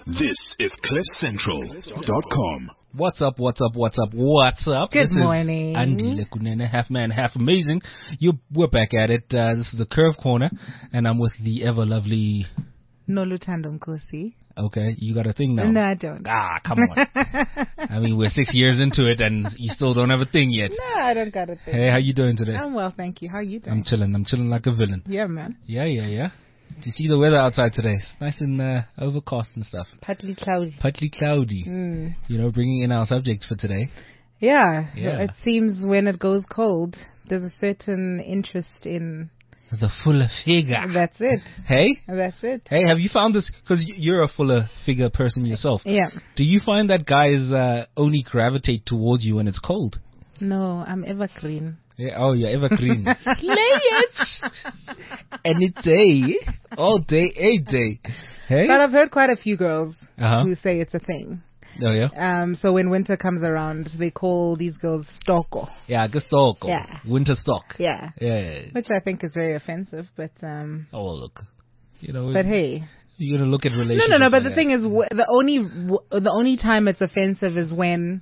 This is CliffCentral.com. What's up? Good this morning. Is Andile Kunene, half man, half amazing. We're back at it. This is the Curve Corner, and I'm with the ever lovely Noluthando Nkosi. Okay, you got a thing now? No, I don't. Come on. I mean, we're 6 years into it, and you still don't have a thing yet. No, I don't got a thing. Hey, how you doing today? I'm well, thank you. How are you doing? I'm chilling like a villain. Yeah, man. Yeah. Do you see the weather outside today? It's nice and overcast and stuff. Partly cloudy. You know, bringing in our subject for today. Yeah. It seems when it goes cold, there's a certain interest in the fuller figure. That's it. Hey? That's it. Hey, have you found this? Because you're a fuller figure person yourself. Yeah. Do you find that guys only gravitate towards you when it's cold? No, I'm evergreen. Yeah, oh, you're evergreen. Slay it! Any day. All day, a day. Hey? But I've heard quite a few girls who say it's a thing. Oh, yeah? So when winter comes around, they call these girls stoko. Yeah, stoko. Yeah. Winter stock. Yeah. Yeah. Which I think is very offensive, but... Oh, well, look. You know... But hey... You're going to look at relationships. No, but the thing is, the only time it's offensive is when...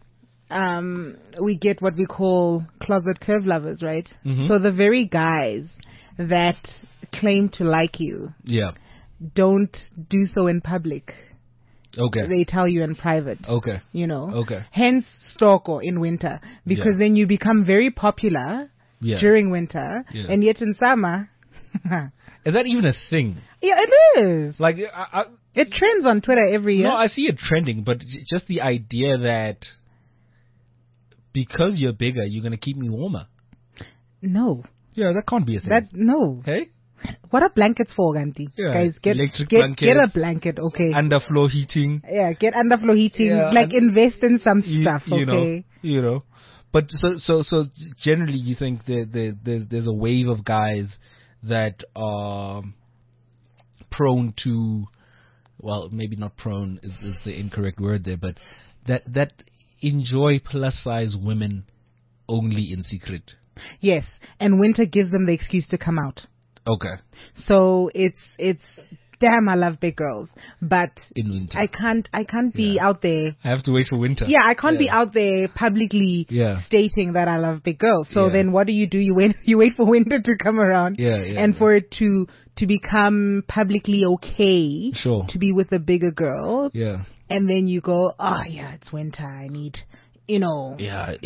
we get what we call closet curve lovers, right? Mm-hmm. So the very guys that claim to like you don't do so in public. Okay. They tell you in private. Okay. You know? Okay. Hence stalker in winter. Because then you become very popular during winter. Yeah. And yet in summer... Is that even a thing? Yeah, it is. Like, it trends on Twitter every year. No, I see it trending, but just the idea that... because you're bigger, you're going to keep me warmer. No. Yeah, that can't be a thing. No. Hey? What are blankets for, Gandhi? Yeah. Guys, get a blanket, okay? Underfloor heating. Yeah, get underfloor heating. Yeah, invest in some stuff, okay? You know. But so generally you think there's a wave of guys that are prone to, well, maybe not prone is the incorrect word there, but that enjoy plus size women only in secret. Yes, and winter gives them the excuse to come out. Okay. So it's damn, I love big girls, but in winter I can't be out there. I have to wait for winter. Yeah, I can't be out there publicly stating that I love big girls. So then what do? You wait for winter to come around. And for it to become publicly okay to be with a bigger girl. Yeah. And then you go, oh yeah, it's winter. I need, What are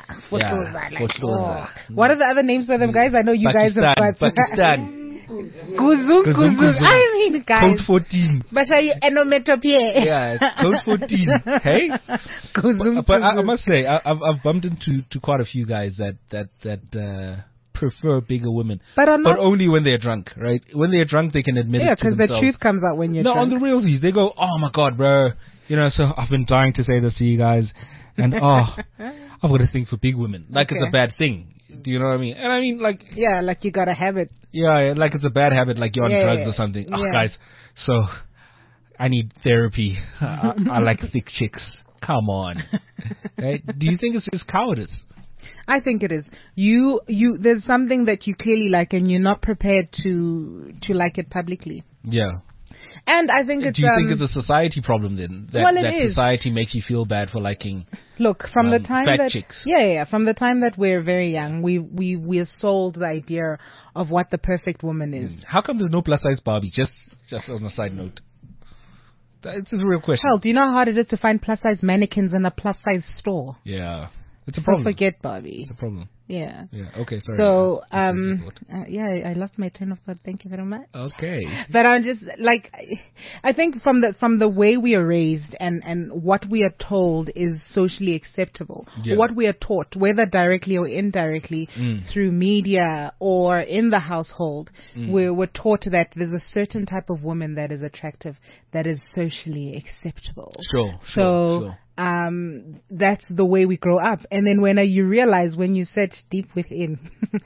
the other names for them guys? I know you Pakistan, guys have got Pakistan. Kuzu. I mean, guys. Code 14. But are you enometopia? Yeah, Code 14. Hey? But I must say, I've bumped into quite a few guys that prefer bigger women, but only when they're drunk, right? When they're drunk, they can admit it to themselves. Yeah, because the truth comes out when you're drunk. No, on the realsies, they go, oh my God, bro. So I've been dying to say this to you guys, and I've got a thing for big women. Like it's a bad thing. Do you know what I mean? And I mean, like... Yeah, like you got a habit. Yeah, like it's a bad habit, like you're on drugs or something. Oh, guys, so I need therapy. I like thick chicks. Come on. Right? Do you think it's just cowardice? I think it is. There's something that you clearly like and you're not prepared to like it publicly. Yeah. And I think it's... Do you think it's a society problem then? That society makes you feel bad for liking... Look, from the time fat that... chicks. Yeah. From the time that we're very young, we are sold the idea of what the perfect woman is. How come there's no plus size Barbie? Just on a side note. It's a real question. Hell, do you know how hard it is to find plus size mannequins in a plus size store? Yeah. It's a problem. So forget Barbie. It's a problem. Yeah. Yeah. Okay. Sorry. So, I lost my train of thought. Thank you very much. Okay. But I'm just like, I think from the way we are raised and what we are told is socially acceptable. Yeah. What we are taught, whether directly or indirectly, through media or in the household, we're taught that there's a certain type of woman that is attractive, that is socially acceptable. Sure. That's the way we grow up. And then when you realize, when you sit deep within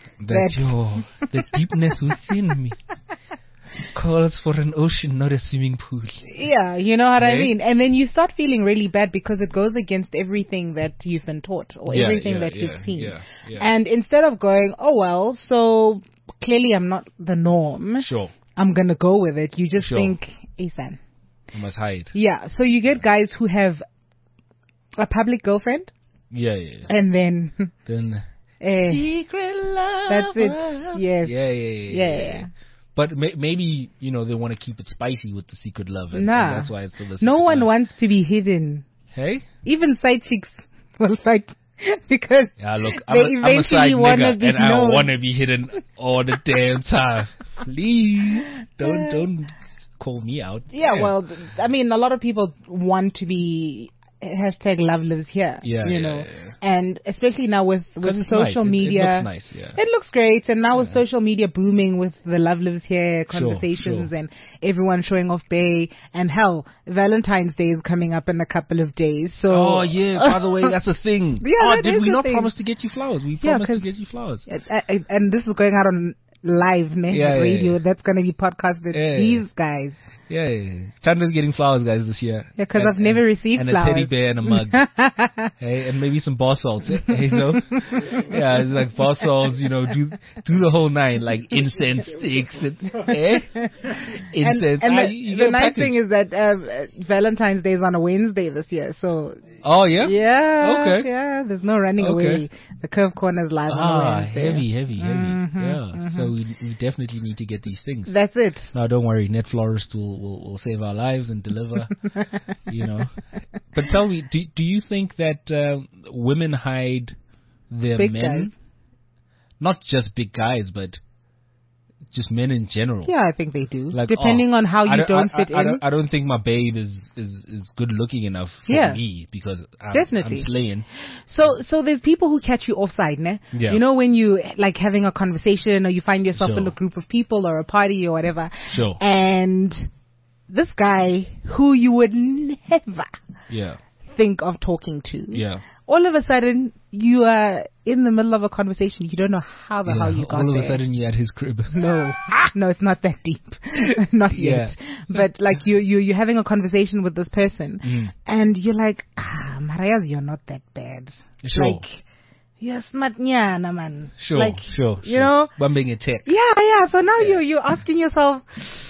the deepness within me calls for an ocean, not a swimming pool. Yeah, you know what I mean? And then you start feeling really bad because it goes against everything that you've been taught or everything that you've seen. Yeah. And instead of going, oh well, so clearly I'm not the norm. Sure. I'm going to go with it. You just think, Ethan. I must hide. Yeah, so you get guys who have a public girlfriend, Yeah. and then Then secret love. That's it. Yes. Yeah. But maybe they want to keep it spicy with the secret love, and that's why it's still the secret No one love. wants to be hidden. Hey. Even side chicks will fight because Yeah, look, they I'm a side eventually want to nigga, be and I known. want to be hidden all the damn time. Please don't call me out. Yeah, well, I mean, a lot of people want to be hashtag love lives here. Yeah, you know, and especially now with 'Cause it's social nice. media, it looks nice. Yeah. it looks great. And now with social media booming with the love lives here conversations sure. and everyone showing off Bay, and hell, Valentine's Day is coming up in a couple of days. So Oh yeah. By the way, that's a thing. Yeah, that did is we a not thing. promise to get you flowers? We Yeah, promised to 'cause- get you flowers. and this is going out on live radio. Yeah. That's going to be podcasted. Yeah. These guys. Yeah. Chandra's getting flowers, guys, this year. Yeah, because I've never received and flowers. a teddy bear and a mug. Hey, and maybe some bar salts. Hey, so yeah, it's like bar salts. Do the whole nine, like incense sticks and incense. And You the get a nice package. thing is that Valentine's Day is on a Wednesday this year, so Oh yeah. yeah, Okay. yeah. There's no running Okay. away. The Curve Corner is live on a Wednesday. heavy. Yeah. So we definitely need to get these things. That's it. No, don't worry. Net Florist will save our lives and deliver. But tell me, do you think that women hide their Big men? guys. Not just big guys, but just men in general. Yeah, I think they do. Like, Depending on how you don't fit in. I don't think my babe is good looking enough for Yeah. me because Definitely. I'm slaying. So there's people who catch you offside, ne? Yeah. You know, when you like having a conversation or you find yourself Sure. in a group of people or a party or whatever. Sure. And this guy who you would never Yeah. think of talking to. Yeah. All of a sudden, you are in the middle of a conversation. You don't know how the hell you got All of there. a sudden you're at his crib. No, it's not that deep. Not yet. But like you're having a conversation with this person and you're like, Marias, you're not that bad. Sure. Like, you're smart, nyana, man. Sure. Like, Sure. you know? Bumping a tech. Yeah. So now you're asking yourself,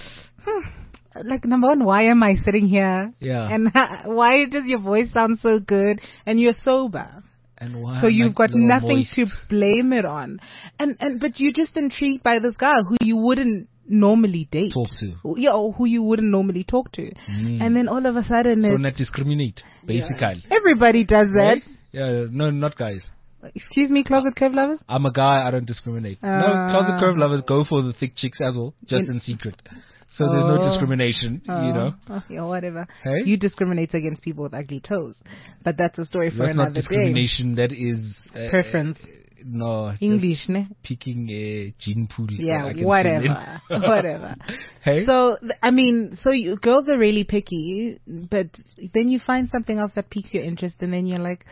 like, number one, why am I sitting here? Yeah. And why does your voice sound so good? And you're sober. And why So am I you've got little nothing moist? to blame it on. But you're just intrigued by this guy who you wouldn't normally date. Talk to. Yeah, or who you wouldn't normally talk to. And then all of a sudden So it's, not discriminate, basically. everybody does that. Right? Yeah, no, not guys. Excuse me, closet curve lovers? I'm a guy, I don't discriminate. No, closet curve lovers go for the thick chicks as well, just in secret. So there's no discrimination, Yeah, whatever. Hey? You discriminate against people with ugly toes. But that's a story for That's another not day. discrimination, that is... Preference. No. just English, ne? Picking a gene pool. that I Yeah, can whatever. fill in. Whatever. Hey? So, girls are really picky, but then you find something else that piques your interest and then you're like,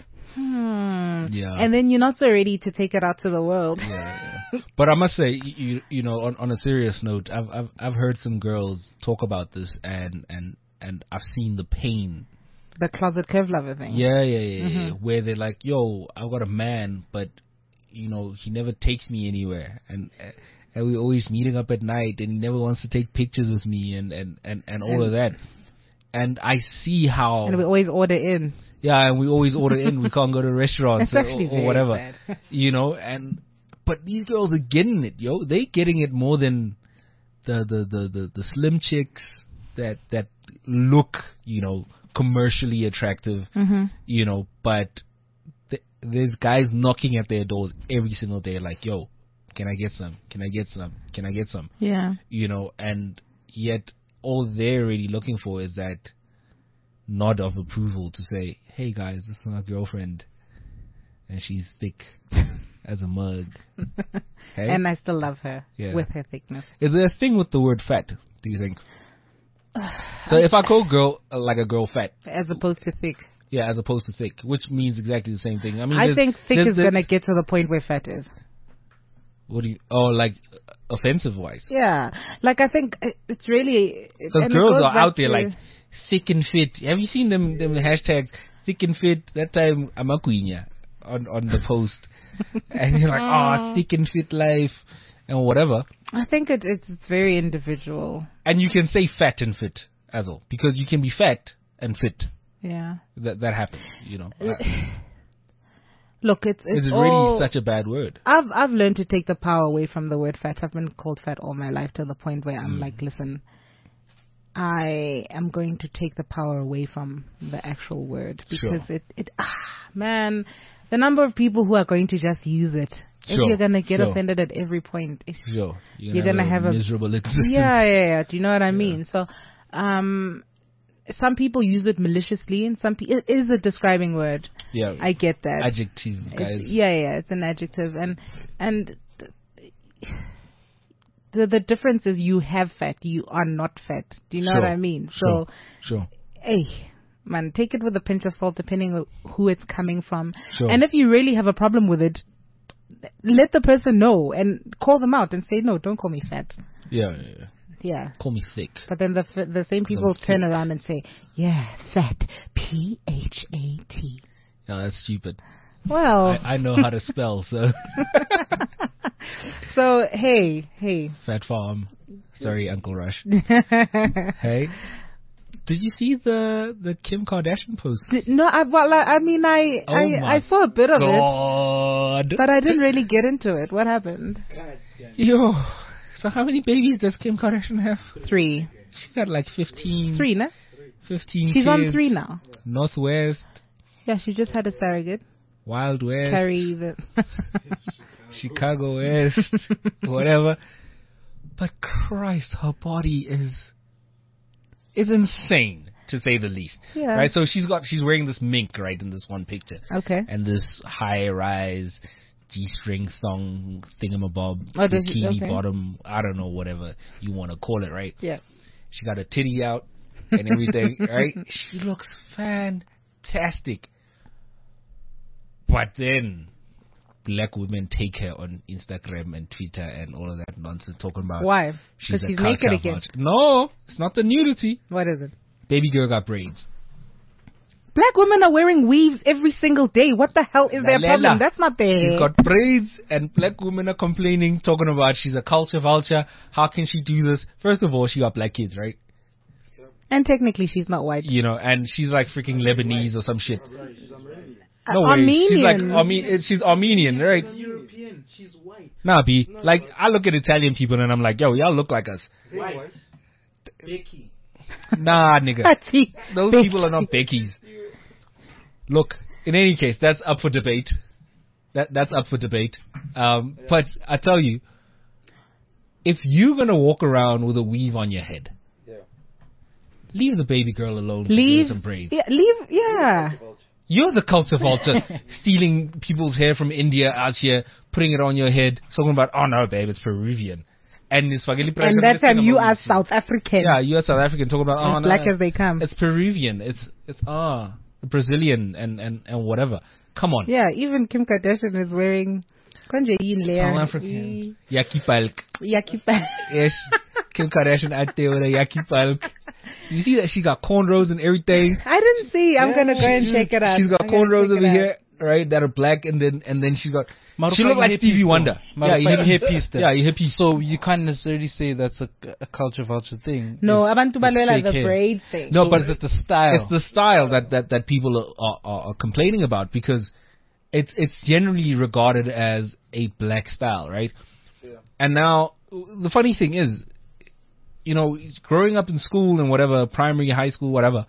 Yeah. And then you're not so ready to take it out to the world. Yeah. But I must say, you know, on a serious note, I've heard some girls talk about this, and I've seen the pain. The closet curve lover thing. Yeah. Where they're like, yo, I've got a man, but you know, he never takes me anywhere, and we're always meeting up at night, and he never wants to take pictures with me, and all of that. And I see how. And we always order in. Yeah, and we always order in. We can't go to restaurants That's actually or very whatever. sad. You know, but these girls are getting it, yo. They're getting it more than the slim chicks that look, you know, commercially attractive, you know, but there's guys knocking at their doors every single day like, yo, can I get some? Can I get some? Can I get some? Yeah. You know, and yet all they're really looking for is that nod of approval to say, hey guys, this is my girlfriend and she's thick as a mug. Hey? And I still love her Yeah. with her thickness. Is there a thing with the word fat, do you think? So if I call a girl fat, As opposed to thick. yeah, as opposed to thick, which means exactly the same thing. I mean, I think thick is there's- going to get to the point where fat is. What do you? Oh, like offensive wise. Yeah. Like, I think it's really... Because and it girls goes are back out there to- like thick and fit. Have you seen them hashtags thick and fit? That time I'm a queen on the post, and you're like, oh, thick and fit life and whatever. I think it's very individual. And you can say fat and fit as all. Because you can be fat and fit. Yeah. That happens, you know. Look, it's It's all, really such a bad word. I've learned to take the power away from the word fat. I've been called fat all my life to the point where I'm like, listen, I am going to take the power away from the actual word because man, the number of people who are going to just use it. If you're gonna get offended at every point, you're gonna have a miserable existence. Yeah. Do you know what I mean? So, some people use it maliciously, and it is a describing word. Yeah, I get that. Adjective, guys. It's an adjective, and the difference is you have fat, you are not fat. Do you know what I mean? So, hey, man, take it with a pinch of salt, depending on who it's coming from. And if you really have a problem with it, let the person know and call them out and say, no, don't call me fat. Yeah. Call me thick. But then the same people turn around and say, yeah, fat, P-H-A-T. No, that's stupid. Well, I know how to spell, so. So, hey. Fat Farm. Sorry, Uncle Rush. Hey. Did you see the Kim Kardashian post? No, I saw a bit of it. But I didn't really get into it. What happened? Yo. So how many babies does Kim Kardashian have? 3. She got like 15. 3, no? 15 She's kids. on 3 now. Northwest. Yeah, she just had a surrogate. Wild West. Carry the... Chicago West. Whatever. But Christ, her body is insane, to say the least. Yeah. Right? So she's wearing this mink, right, in this one picture. Okay. And this high-rise G-string thong thingamabob, Oh, bikini bottom, I don't know, whatever you want to call it, right? Yeah. She got a titty out and everything, right? She looks fantastic. But then black women take her on Instagram and Twitter and all of that nonsense, talking about why? She's he's naked again. No, it's not the nudity. What is it? Baby girl got braids. Black women are wearing weaves every single day. What the hell is their problem? That's not their hair. She's got braids, and black women are complaining, talking about she's a culture vulture. How can she do this? First of all, she got black kids, right? And technically, she's not white. You know, and she's like freaking Lebanese or some shit. No Armenian. She's like she's Armenian, right? She's European. She's white. Nah, B. Like, I look at Italian people and I'm like, yo, y'all look like us. White. Becky. Nah, nigga. Those people are not Beckies. Look, in any case, that's up for debate. That's up for debate. But I tell you, if you're gonna walk around with a weave on your head, leave the baby girl alone. Leave some braids. Yeah. You're the culture vulture, stealing people's hair from India out here, putting it on your head, talking about, oh no, babe, it's Peruvian. And that time you are South African. Yeah, you are South African, talking about, as black as they come. It's Peruvian. It's Brazilian and whatever. Come on. Yeah, even Kim Kardashian is wearing South African. Yaki Palk. Yes. Kim Kardashian out there with a Yaki Palk. You see that she got cornrows and everything. I didn't see. I'm gonna go and check it out. She's got cornrows over here, right? That are black, and then she's got. She looked like Stevie Wonder. Yeah, you hippies. Yeah, you hippies. So you can't necessarily say that's a culture vulture thing. No, abantu balwela the braids thing. No, so but is it the style? It's the style that people are complaining about, because it's generally regarded as a black style, right? Yeah. And now the funny thing is, you know, growing up in school and whatever, primary, high school, whatever,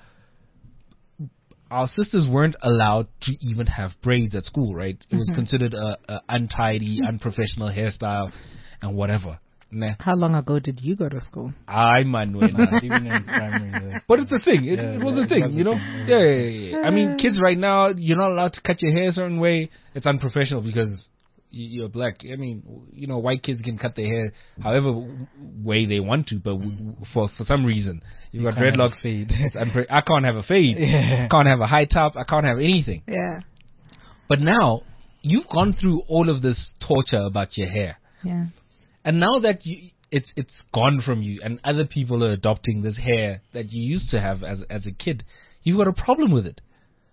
our sisters weren't allowed to even have braids at school, right? It was considered a untidy, unprofessional hairstyle and whatever. Nah. How long ago did you go to school? Even in primary. But it's a thing. It was a thing, you know? Yeah. I mean, kids right now, you're not allowed to cut your hair a certain way. It's unprofessional because you're black. I mean, you know, white kids can cut their hair however way they want to, but for some reason, you've got dreadlocks. Fade. I can't have a fade. I can't have a high top. I can't have anything. Yeah. But now, you've gone through all of this torture about your hair. Yeah. And now that it's gone from you, and other people are adopting this hair that you used to have as a kid, you've got a problem with it.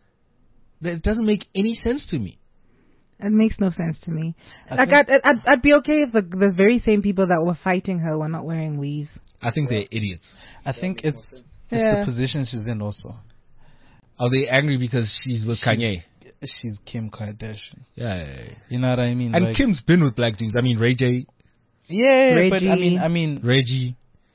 It doesn't make any sense to me. It makes no sense to me. I'd be okay if the very same people that were fighting her were not wearing weaves. I think they're idiots. I think it's It's Yeah. the position she's in also. Are they angry because she's with Kanye? She's Kim Kardashian. Yeah. You know what I mean? And Like, Kim's been with black dudes. I mean, Ray J, yeah, but Reggie. I mean, Reggie,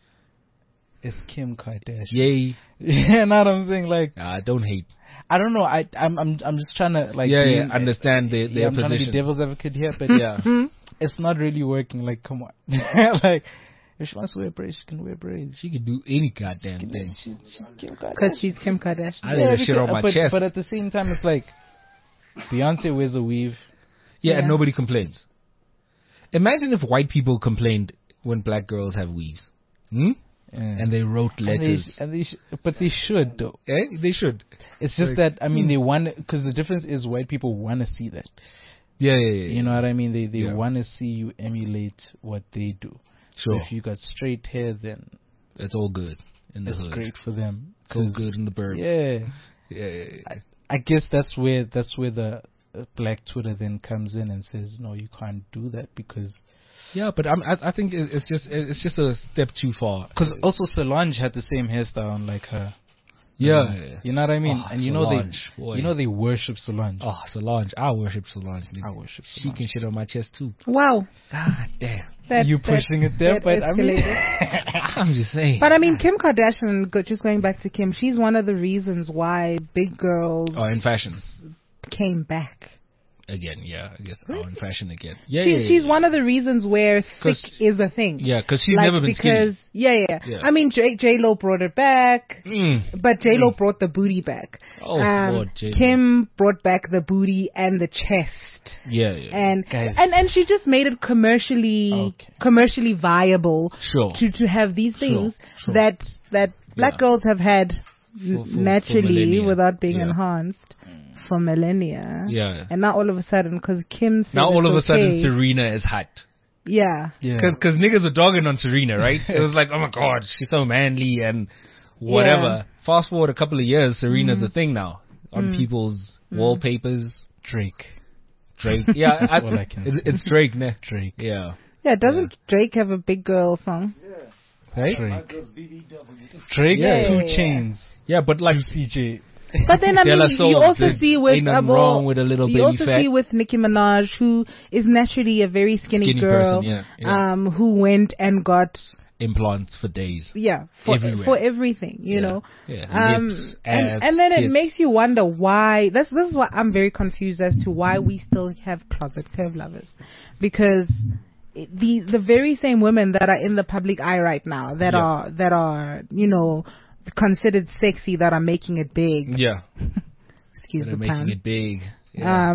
it's Kim Kardashian. Yay. Yeah, know what I'm saying? Like, Don't hate. I don't know. I'm just trying to like. Understand their I'm trying to be position. devil's advocate here, but yeah, it's not really working. Like, come on, like. If she wants to wear braids, she can wear braids. She can do any goddamn thing. She's Kim Kardashian. Because she's Kim Kardashian. I let her shit on my chest. But at the same time, it's like Beyonce wears a weave. Yeah, and Yeah. nobody complains. Imagine if white people complained when black girls have weaves. And they wrote letters. But they should though. They should. It's just that they want, because the difference is white people want to see that. Yeah. You know what I mean? They Yeah. want to see you emulate what they do. Sure. If you got straight hair, then It's all good in the it's hood. great for them. It's all good in the burbs. Yeah. Yeah. I guess that's where the black Twitter then comes in and says, no, you can't do that because. Yeah, but I think it's just a step too far. Because also Solange had the same hairstyle on like her. Yeah. You know what I mean? Oh, and Solange, boy. they worship Solange. Oh, Solange. I worship Solange. Nigga. I worship She Solange. can shit on my chest too. Wow. God damn. You pushing it there, but I mean, escalated. I'm just saying. But I mean, Kim Kardashian, just going back to Kim, she's one of the reasons why big girls in fashion. came back. Again, yeah, I guess. In fashion again. She's one of the reasons where thick 'Cause- is a thing. Yeah, because she's Like, never been because, skinny. Yeah. Yeah. I mean, J-Lo brought it back, but J-Lo brought the booty back. Oh, Lord, J-Lo. Kim brought back the booty and the chest. Yeah. And Guys. and she just made it commercially viable Sure. to have these things Sure. that black Yeah. girls have had For naturally millennia. without being Yeah. enhanced for millennia. Yeah. And now all of a sudden, because Kim said Now all it's of a sudden okay, Serena is hot. yeah. Because niggas were dogging on Serena, right? It was like, oh my God, she's so manly and whatever. Fast forward a couple of years, Serena's a thing now on people's wallpapers. Drake. Yeah, all I can it's Drake, ne? Drake. Yeah. Yeah, doesn't Drake have a big girl song? Hey? Drake. Yeah. 2 Chainz. Yeah, but like, CJ. But then, I De La mean, Soul, you also there's see with ain't nothing wrong with a little you baby also fat. see with Nicki Minaj, who is naturally a very skinny girl, person, yeah. who went and got Implants for days. for everything, you know. Yeah. Lips, ass, and then it tits. makes you wonder why. This is why I'm very confused as to why we still have closet curve lovers, because the very same women that are in the public eye right now that are considered sexy, that are making it big. Yeah. Excuse They're the making pun. it big. Yeah.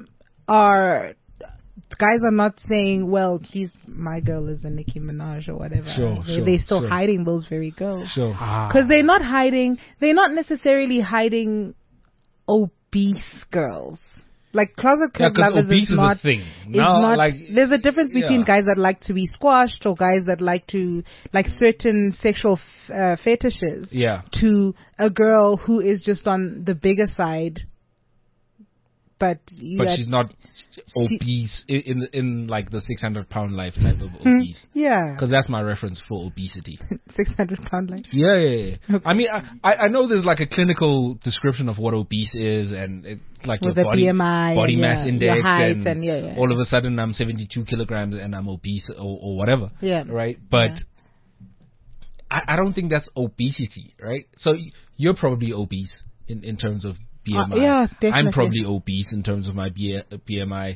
Are guys are not saying, well, my girl is a Nicki Minaj or whatever. They're still hiding those very girls. Sure. Because they're not necessarily hiding obese girls. Like closet curve lovers obese is not a thing. There's a difference between guys that like to be squashed or guys that like to like certain sexual fetishes. Yeah. To a girl who is just on the bigger side. But she's not obese in like the 600-pound life type of obese. Yeah. Because that's my reference for obesity. 600-pound life. Yeah. Okay. I mean, I know there's like a clinical description of what obese is, and it's like with your the body BMI, mass index, your height, and all of a sudden I'm 72 kilograms and I'm obese or whatever. Yeah. Right. But I don't think that's obesity, right? So you're probably obese in terms of BMI. Yeah, definitely. I'm probably obese in terms of my BMI.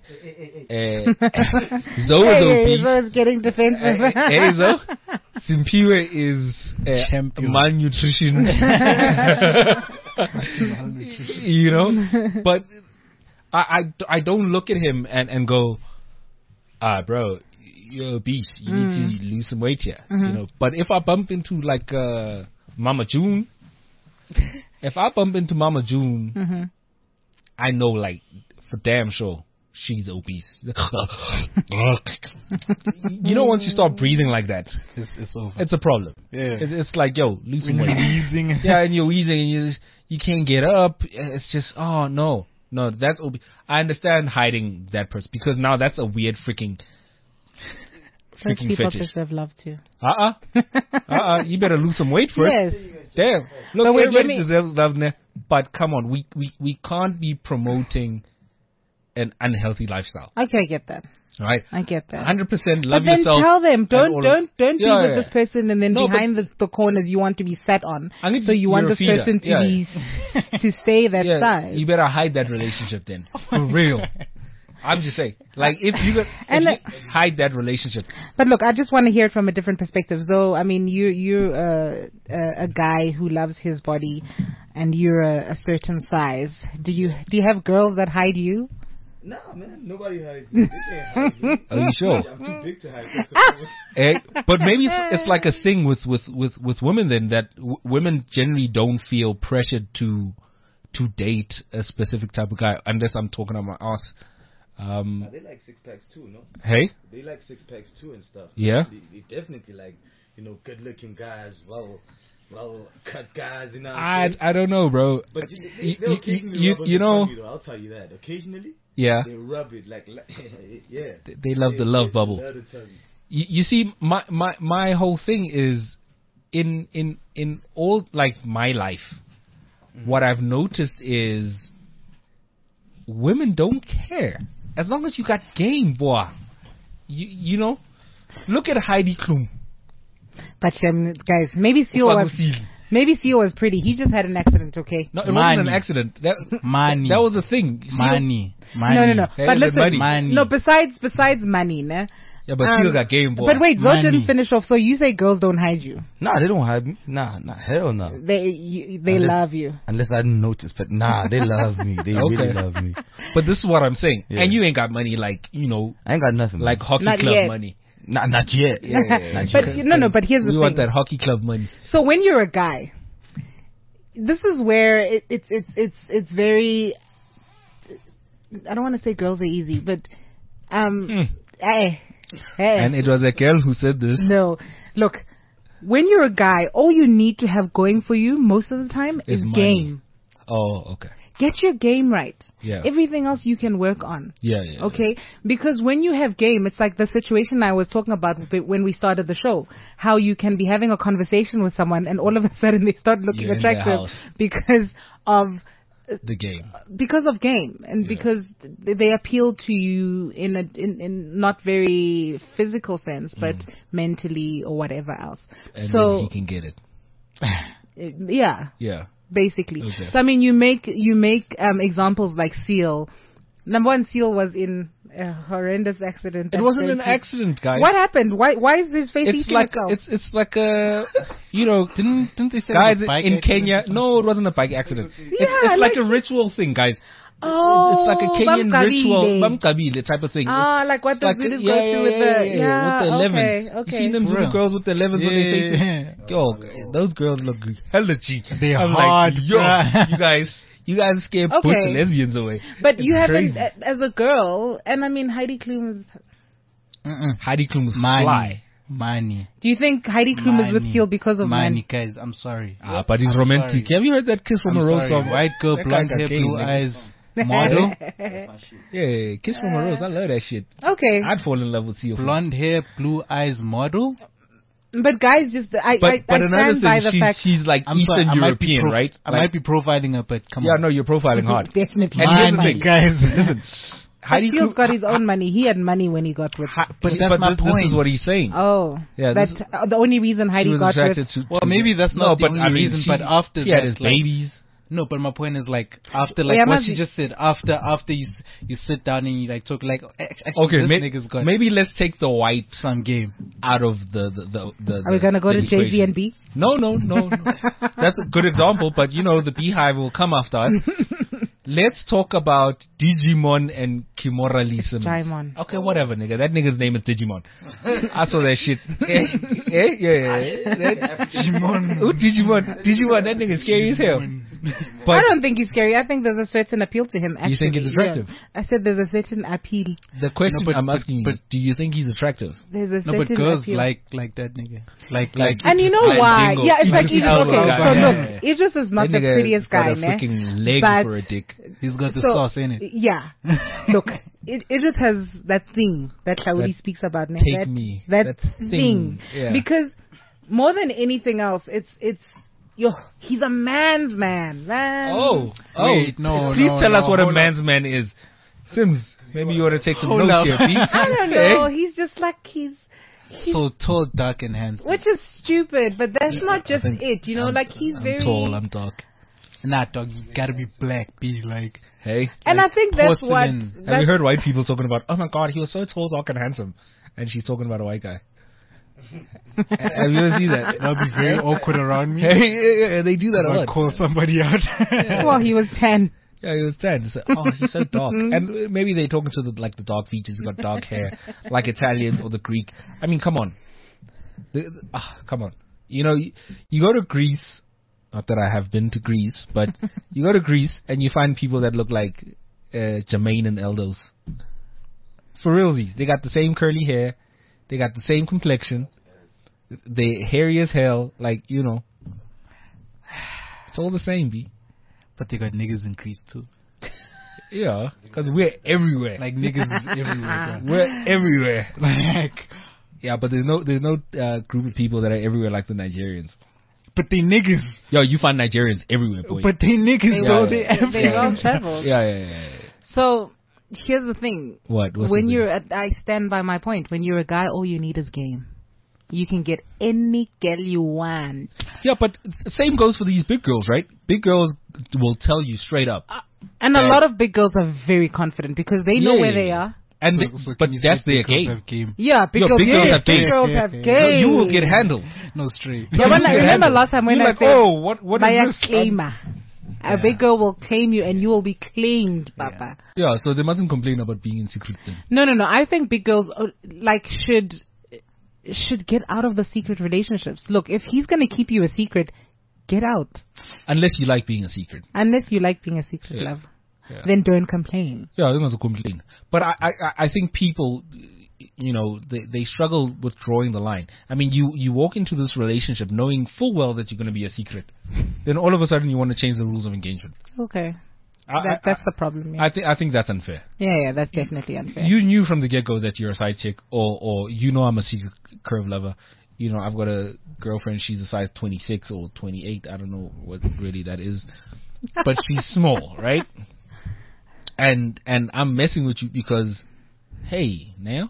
Zoe is obese. Zoe's getting defensive. Zoe. Simpiwe is malnutrition. You know? But I don't look at him and go, bro, you're obese. You need to lose some weight here. You know? But if I bump into like Mama June, I know, like, for damn sure, she's obese. You know, once you start breathing like that, it's over. It's a problem. Yeah. It's like, yo, lose some weight. Wheezing. Yeah, and you're wheezing and you can't get up. It's just, oh, no, that's obese. I understand hiding that person, because now that's a weird freaking Most people fetish. just have love to. You better lose some weight first. Yes. Damn. Look, But wait, let everybody me- deserves love, ne? But come on, we can't be promoting an unhealthy lifestyle. Okay, I get that. All right? I get that. 100% love But then yourself. tell them, and don't all don't of- don't be Yeah, with yeah. this person, and then No, behind the corners you want to be sat on. I mean, So you want you're a this person feeder. to Yeah, be to stay that Yeah, size. you better hide that relationship then. For real. I'm just saying. Like, if you hide that relationship. But look, I just want to hear it from a different perspective. So, I mean, you're a guy who loves his body, and you're a certain size. Do you have girls that hide you? Nah, man, nobody hides me. They can't hide me. Are you sure? I'm too big to hide. Eh, but maybe it's like a thing with women then, that women generally don't feel pressured to date a specific type of guy, unless I'm talking on my ass. Nah, they like six packs too, no? Hey? They like six packs too and stuff. Yeah? They definitely like, good looking guys, well cut guys, you know what I'm saying? I don't know, bro. But they'll occasionally rub on you the know, tummy, though, I'll tell you that. Occasionally, yeah, they rub it like yeah. they love the love bubble. Love the tummy. You see, my whole thing is in all, like, my life, what I've noticed is women don't care as long as you got game, boy. You know, look at Heidi Klum. But guys, maybe Seal was pretty. He just had an accident, okay? No, it wasn't Money. an accident. That Money. that was the thing. Money. No. Hey, But the listen, money. no. Besides money, ne? Yeah, but Seal got game, boy. But wait, Zod Money. didn't finish off. So you say girls don't hide you? Nah, they don't hide me. Nah, hell no. They Unless- love you. Unless I didn't notice, but nah, they love me. They really Okay. love me. But this is what I'm saying. Yeah. And you ain't got money, like, I ain't got nothing. like man. hockey Not club yet. money. Not yet. Not But yet. no. But here's the We thing. want that hockey club money. So when you're a guy, this is where it's very. I don't want to say girls are easy, but hey. And it was a girl who said this. No, look, when you're a guy, all you need to have going for you most of the time is Is money. game. Oh, okay. Get your game right. Yeah. Everything else you can work on. Yeah. Okay? Because when you have game, it's like the situation I was talking about when we started the show. How you can be having a conversation with someone and all of a sudden they start looking You're in their attractive house. because of The game. game and because they appeal to you in not very physical sense but mentally or whatever else. And So then he can get it. yeah, Yeah. basically. Okay. So I mean, you make examples like Seal. Number one, Seal was in a horrendous accident. It at wasn't an 20. accident, guys. What happened? Why is his face It's eating like itself? it's like a Didn't they say guys it was a bike in accident Kenya. or something? No, it wasn't a bike accident. Yeah, It's like like- a ritual thing, guys. Oh, It's like a Kenyan Bamkabile. ritual, Bamkabile type of thing. Ah, like what the videos go through with the with the 11s. Okay. You seen them Zulu Real. girls with the 11s on their faces? Yeah. Yo, those girls look hella cheap. They're I'm hard, like, yo, bruh. you guys scare Okay. pussy lesbians away. But you It's haven't, crazy. as a girl, and I mean Heidi Klum is. Heidi Klum was Money. fly. Money. Do you think Heidi Klum is with Seal because of money? guys. I'm sorry. But he's I'm romantic. sorry. Have you heard that Kiss from I'm a Rose sorry. song? White girl, That guy blonde got hair, game, blue nigga. eyes, model. Yeah, Kiss from a Rose. I love that shit. Okay, I'd fall in love with Seal. Blonde hair, blue eyes, model. but guys, just I But another stand by thing, the fact. she's like I'm Eastern sorry, European, right? I Like- might be profiling her, but come Yeah, on. no, you're profiling hard. Definitely. And here's the Money, thing. guys. Listen, But Heidi Seal's Klum, got his own money. He had money when he got with. But that's my this point. is what he's saying. Oh, Yeah, that this the only reason She Heidi was got with. attracted to. Well, maybe that's not the but only I mean, reason, she- but after she had that, his like- babies. No, but my point is like after like Yeah, what must she be- just said. After you sit down and you like talk like actually Okay, this nigga's got maybe let's take the white some game. out of the. Are we gonna go the to Jay Z equation. and B? No. That's a good example, but the Beehive will come after us. Let's talk about Digimon and Kimura Lee Simmons. Digimon. Okay, whatever, nigga. That nigga's name is Digimon. I saw that shit. Yeah. Digimon. Ooh, Digimon, that nigga's scary as hell. I But don't think he's scary. I think there's a certain appeal to him. Actually. You think he's attractive? Yeah. I said there's a certain appeal. the question No, but- I'm but- asking you but- is, do you think he's attractive? There's a No, certain but girls appeal. like that nigga. Like And you know Like why? Dingo. Yeah, it's like Idris Idris. Elba Okay, guy. so Yeah, look, yeah. Idris is not That the nigga prettiest got guy, a ne? freaking leg But- for a dick. he's got the So, sauce in it. Yeah. Look, Idris has that thing that Shauri That speaks about. Ne? take that, me. That That thing. thing. Yeah. Because more than anything else, it's he's a man's man. Wait, no, Please no, tell no, us what a hold man's man is. Sims, maybe you want to take some Hold notes up. here, Pete. I don't know. He's just like he's So tall, dark, and handsome. which is stupid, but that's not just think it. You know, like he's I'm very tall, I'm dark. Nah, dog, you gotta be black, be like. Hey, and I think that's what. porcelain. have you heard white people talking about, oh my god, he was so tall, dark, and handsome? And she's talking about a white guy. Have you ever seen that? That'll be very awkward around me. Hey, they do that a I'll lot. call somebody out. Well, he was 10. Yeah, he was 10. So, oh, he's so dark. And maybe they're talking to the dark features. He's got dark hair, like Italians or the Greek. I mean, come on. Come on. You know, you go to Greece. Not that I have been to Greece, but you go to Greece and you find people that look like Jermaine and Eldos. For realsies. They got the same curly hair. They got the same complexion. They're hairy as hell. Like, you know. It's all the same, B. But they got niggas in Greece too. Yeah, because we're everywhere. Like niggas is everywhere. Bro. We're everywhere. Like, Yeah, but there's no group of people that are everywhere like the Nigerians. but they niggas. Yo, you find Nigerians everywhere, boy. But they niggas though. They They well traveled. yeah. So here's the thing. What? What's When the you're I stand by my point. When you're a guy, all you need is game. You can get any girl you want. Yeah, but same goes for these big girls, right? Big girls will tell you straight up. And a lot of big girls are very confident because they know Yeah, where yeah, they yeah. are. And So but can you say that's their big girls game. have game? Yeah, big Yo, girls, big girls have big game. girls have Yeah. game. You will get handled. No straight. Yeah, when I remember last time when You're I like, said, oh, what Baya is this? claimer. A big girl will claim you and you will be claimed, Papa. Yeah, so they mustn't complain about being in secret then. No. I think big girls should get out of the secret relationships. Look, if he's going to keep you a secret, get out. Unless you like being a secret. Unless you like being a secret Yeah. love. Yeah. Then don't complain. Yeah, I think that's a complaint. But I think people, you know, they struggle with drawing the line. I mean, you walk into this relationship knowing full well that you're going to be a secret. Then all of a sudden you want to change the rules of engagement. Okay. That's the problem. Yeah. I think that's unfair. Yeah, that's definitely unfair. You knew from the get-go that you're a side chick, or you know I'm a secret curve lover. You know, I've got a girlfriend, she's a size 26 or 28. I don't know what really that is. But she's small, right? And I'm messing with you because, hey, now,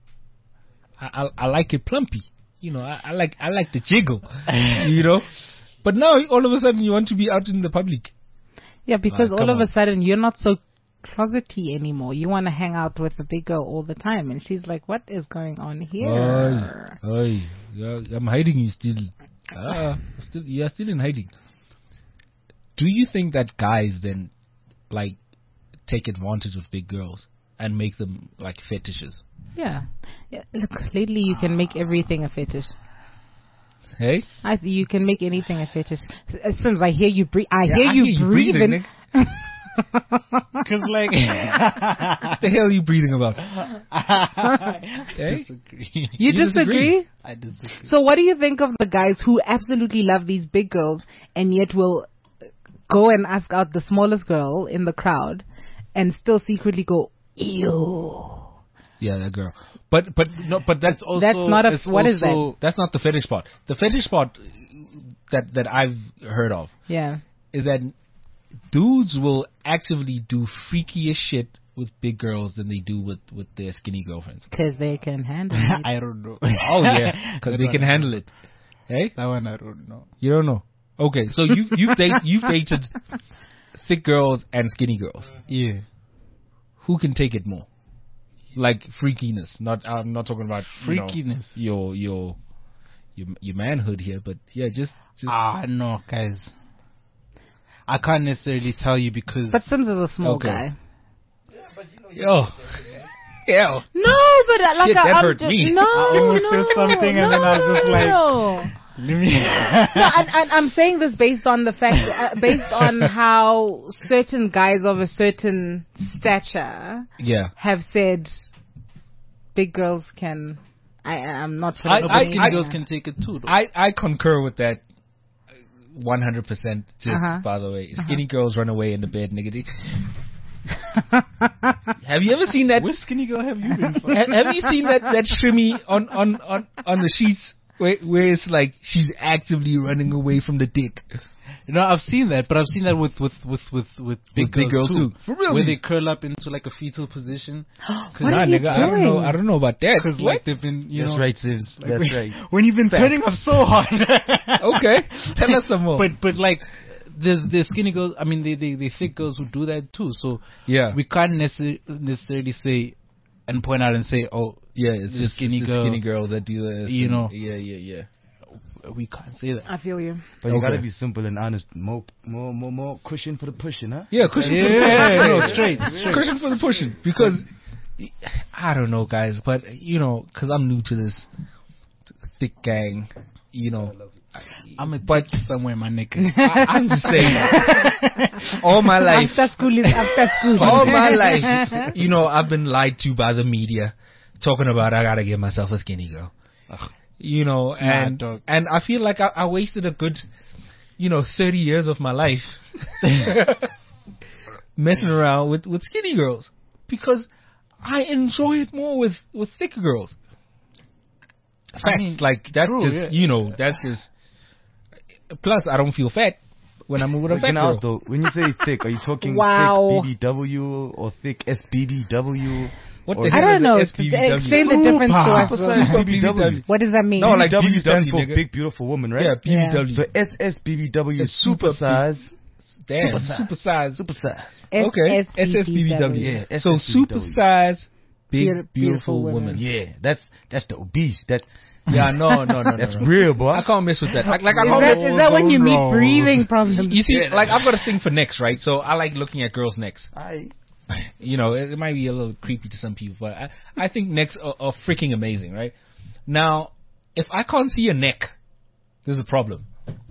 I like it plumpy. You know, I like the jiggle, you know? But now, all of a sudden, you want to be out in the public. Yeah, because all come of on. a sudden you're not so closety anymore. You want to hang out with the big girl all the time. And she's like, what is going on here? Oi, yeah, I'm hiding you still. You're still in hiding. Do you think that guys then, like, take advantage of big girls and make them, like, fetishes? Yeah. Look, lately you can make everything a fetish. Hey? You can make anything a fetish. Sims, I hear you breathe. I Yeah, hear you breathing. Nick. Because like, What the hell are you breathing about? Hey? disagree. You disagree? I disagree. So what do you think of the guys who absolutely love these big girls and yet will go and ask out the smallest girl in the crowd and still secretly go, ew? Yeah, that girl. But that's also That's not a, it's what is that? also- That's not the fetish part. The fetish part that I've heard of Yeah. is that dudes will actively do freakier shit with big girls than they do with their skinny girlfriends. Because they can handle it. I don't know. Oh yeah, because they can handle it. Hey, That one I don't know. you don't know. Okay, so you've dated thick girls and skinny girls. Yeah. Who can take it more? Like freakiness. I'm not talking about Freakiness. Your manhood here, but yeah, just No, guys. I can't necessarily tell you because But Sims is a small Okay. guy. yo. Yeah. No, but like Shit, that I'm hurt just, me. No, I almost no, said something and then I was just like- no. let me. No, and I'm saying this based on the fact, based on how certain guys of a certain stature Yeah. have said big girls can. I'm not sure. I- But skinny girls can take it too. Though. I concur with that 100%. Just Uh-huh. by the way, skinny girls run away in the bed, nigga. Have you ever seen that? Which skinny girl have you been? For? Have you seen that shrimmy on the sheets where it's like she's actively running away from the dick. You know, I've seen that, but I've seen that with big girls too. For real, where they curl up into like a fetal position. What are you doing? I don't know about that. Because like they've been, you That's know, right, Sivs. That's right. when you've been turning up so hard. Okay, tell us some more. But like, there's skinny girls. I mean, they thick girls who do that too. So yeah, we can't necessarily say and point out and say, oh, yeah, it's just skinny girls that do this. You know, yeah. We can't say that. I feel you. But you gotta be simple and honest. More cushion for the pushing, huh? Yeah, cushion for the Yeah, pushing. no, straight. Cushion for the pushing. Because, I don't know, guys, but, you know, because I'm new to this thick gang, you know. I'm a butt somewhere, my nigga. I'm just saying, all my life. After school is after school. All my life, you know, I've been lied to by the media, talking about I gotta get myself a skinny girl. You know, and I feel like I wasted a good, 30 years of my life messing around with skinny girls because I enjoy it more with thicker girls. Facts, I mean, like that's true, just that's just. Plus, I don't feel fat when I'm with a fat girl. Though, when you say thick, are you talking thick BBW or thick SBBW? What the I don't know. SBBW? Explain the difference to us. BBW. What does that mean? No, like BBW stands for big beautiful woman, right? Yeah, BBW. So SSBBW is super size. Damn, super size. Okay, SSBBW. Yeah, so super size, big beautiful woman. Yeah, that's the obese. Yeah, no. That's real, boy. I can't mess with that. Is that when you meet breathing problems? You see, like I've got a thing for necks, right? So I like looking at girls' necks. It might be a little creepy to some people, but I think necks are freaking amazing, right? Now, if I can't see your neck, there's a problem.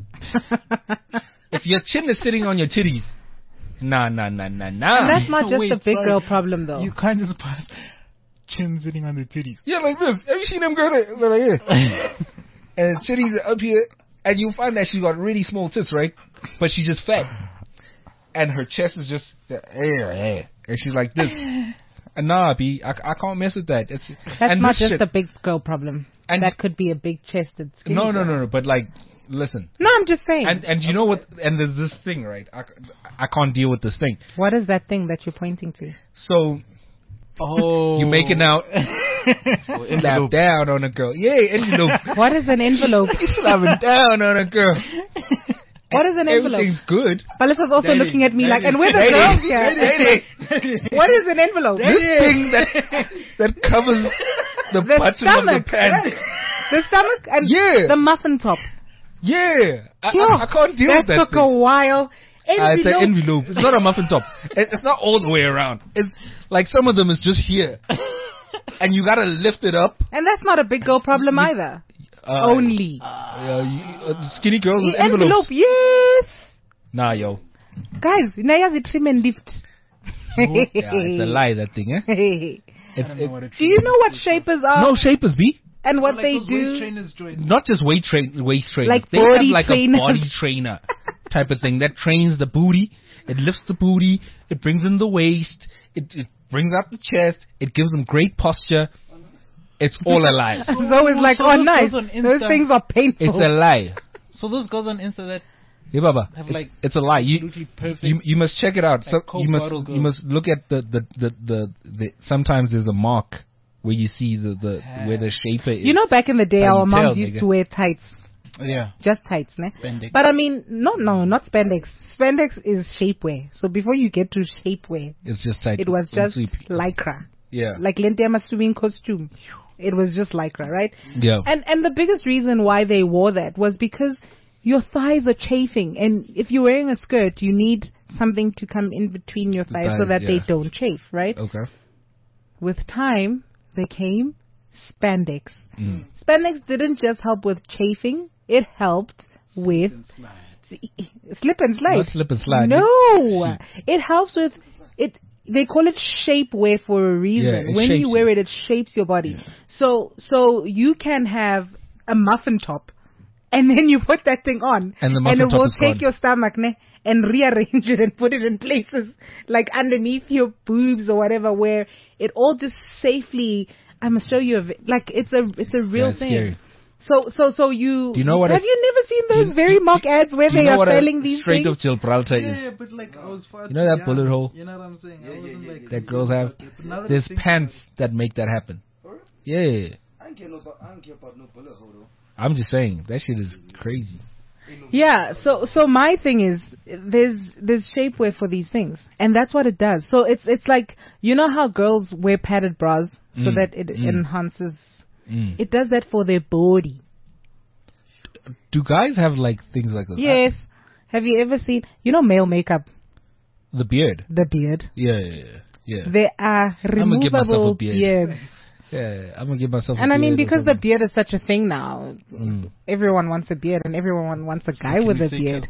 If your chin is sitting on your titties, nah. And that's not just a big girl problem, though. You can't just pass chin sitting on the titties. Yeah, like this. Have you seen them girls that are here? And titties are up here, and you find that she's got really small tits, right? But she's just fat. And her chest is just, and she's like this. And nah, B, I can't mess with that. That's not just a big girl problem. And that could be a big chested skinny girl. No. But like, listen. No, I'm just saying. And you know what? And there's this thing, right? I can't deal with this thing. What is that thing that you're pointing to? So, you making out, slap down on a girl. Yeah, envelope. What is an envelope? You slapping down on a girl. What is an envelope? Everything's good. Melissa's also looking at me like, and we're the girls here. What is an envelope? This thing that covers the button of the pants. The stomach and the muffin top. Yeah. I can't deal with that. That took a while. It's an envelope. It's not a muffin top. It's not all the way around. It's like some of them is just here. And you gotta lift it up. And that's not a big girl problem either. Only. Skinny girls with envelope, yes. Nah, yo. Guys, Naya's trim and lift. Yeah, it's a lie, that thing, eh? Do you know what shapers are? No, shapers, B. And what they do? Not just waist trainers. Like they body have like trainers. a body trainer type of thing that trains the booty. It lifts the booty. It brings in the waist. It brings out the chest. It gives them great posture. It's all a lie. So it's like, nice. Those things are painful. It's a lie. So those girls on Insta that Baba, it's a lie. You must check it out. Like So you must look at the sometimes there's a mark where you see where the shaper is. You know, back in the day, our moms used to wear tights. Yeah. Just tights, ne? Spandex. But I mean, not spandex. Spandex is shapewear. So before you get to shapewear, it's just tight. It was just lycra. Yeah. Like Lentema swimming costume. It was just lycra, right? Yeah. And the biggest reason why they wore that was because your thighs are chafing, and if you're wearing a skirt, you need something to come in between your thighs so that they don't chafe, right? Okay. With time, there came spandex. Spandex didn't just help with chafing, it helped with slip and slide. Not slip and slide. No, it helps with it. They call it shapewear for a reason. Yeah, when you wear it shapes your body. Yeah. So you can have a muffin top, and then you put that thing on, and it will take your stomach and rearrange it and put it in places like underneath your boobs or whatever, where it all just safely. I must show you like it's a real thing. Scary. So you Do you know what have a- you never seen those very mock ads where Do you they know are what a selling these Strait things? of Gibraltar Yeah, is? but like I was far You know too that young. bullet hole? You know what I'm saying? I wasn't like That girls have. But now that I There's think pants that make that happen. Yeah. I don't care about no bullet hole though. I'm just saying that shit is crazy. Yeah, so my thing is there's shapewear for these things, and that's what it does. So it's like, you know how girls wear padded bras so that it enhances. It does that for their body. Do guys have like things like that? Yes. Have you ever seen, male makeup, The beard. the beard? Yeah. There are I'ma give myself a removable beard. beards. Yeah, I'm gonna give myself. And a I mean, beard or because the something. beard is such a thing now, everyone wants a beard, and everyone wants a guy with a beard.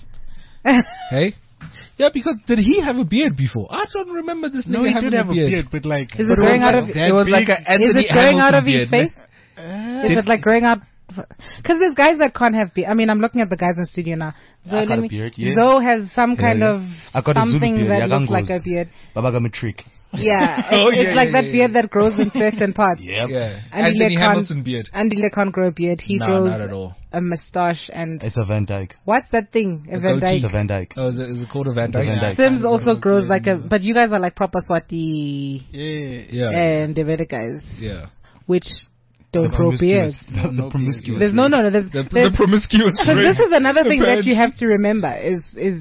Hey. Yeah, because did he have a beard before? I don't remember this No, nigga he having did have a beard. a beard, but like, Is it growing out of? It was like an Is Anthony it growing out Hamilton of his beard, face? Is it like growing out? Because there's guys that can't have beard. I mean, I'm looking at the guys in the studio now. I got a beard, yeah. Zoe has some kind yeah. of I got a Zulu something beard, that yeah, looks like Gangos. a beard. Baba got me trick. Yeah, Oh, it's yeah, like yeah, that yeah, beard that grows in certain parts. Yep. Yeah. Andy Anthony can't- Hamilton beard. Andile can't grow a beard. He Nah, grows not at all. a moustache and It's a Van Dyke. what's that thing? A Van goatee. It's a Dyke. Van Dyke. Oh, is it called a Van The Van Dyke? Dyke. Sims also grows like a, but you guys are like proper Swati Yeah. and Deveda guys, Yeah. which don't grow beards. The promiscuous. There's no, there's The promiscuous. because this is another thing that Apparently. you have to remember is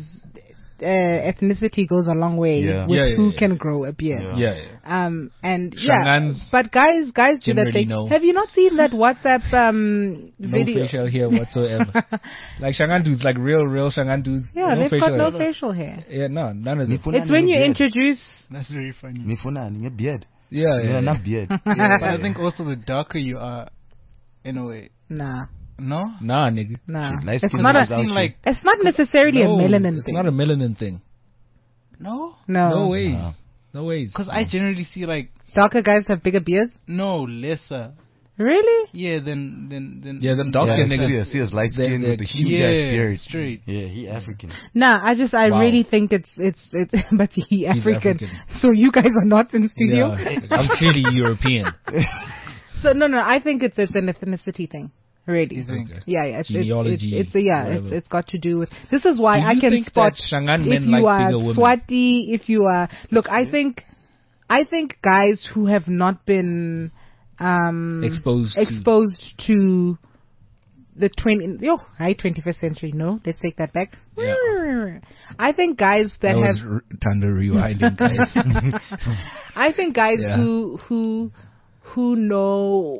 ethnicity goes a long way Yeah. with Yeah, yeah, who yeah. can grow a beard. Yeah. And Shangans but guys do that generally thing. know. Have you not seen that WhatsApp No video? facial hair whatsoever. Like Shangan dudes, like real Shangan dudes. Yeah, no they've facial got no hair. facial hair. Yeah, no, none of them. It's when you introduce. that's very funny. Nifuna, your beard. Yeah, Yeah, not beard. But I think also the darker you are, in a way. Nah. No? Nah, nigga. Light It's skin not comes a. out Seem you. like It's not necessarily a No, melanin it's thing. not a melanin thing. no, No ways. Nah. No ways. because I generally see like Darker guys have bigger beards. no lesser. Really? Yeah, than Yeah, them dark skinned Yeah, niggas. see us light They're- skin they're with the cute. huge Yeah, ass beard. straight. Yeah, he African. Nah, I Wow. really think it's but he African. African. So you guys are not in studio. Yeah, I'm clearly European. So no, I think it's an ethnicity thing. Really. You think? Okay. Yeah, it's Genealogy, it's it's got to do with. This is why Do I you can think spot that Shangan if men you like are bigger women? Swati, if you are look. I think guys who have not been Exposed to the 21st century. No, let's take that back. Yeah. I think guys that That have was Thunder rewinding, guys. I think guys Yeah. who know